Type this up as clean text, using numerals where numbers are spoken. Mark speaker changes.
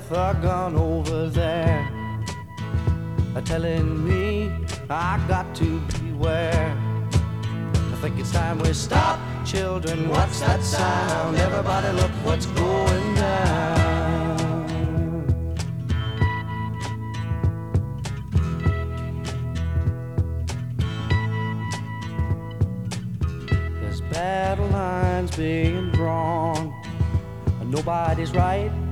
Speaker 1: with a gun over there, telling me I got to beware. I think it's time we stop. Children, what's that sound? Everybody look what's going down. There's battle lines being drawn. Nobody's right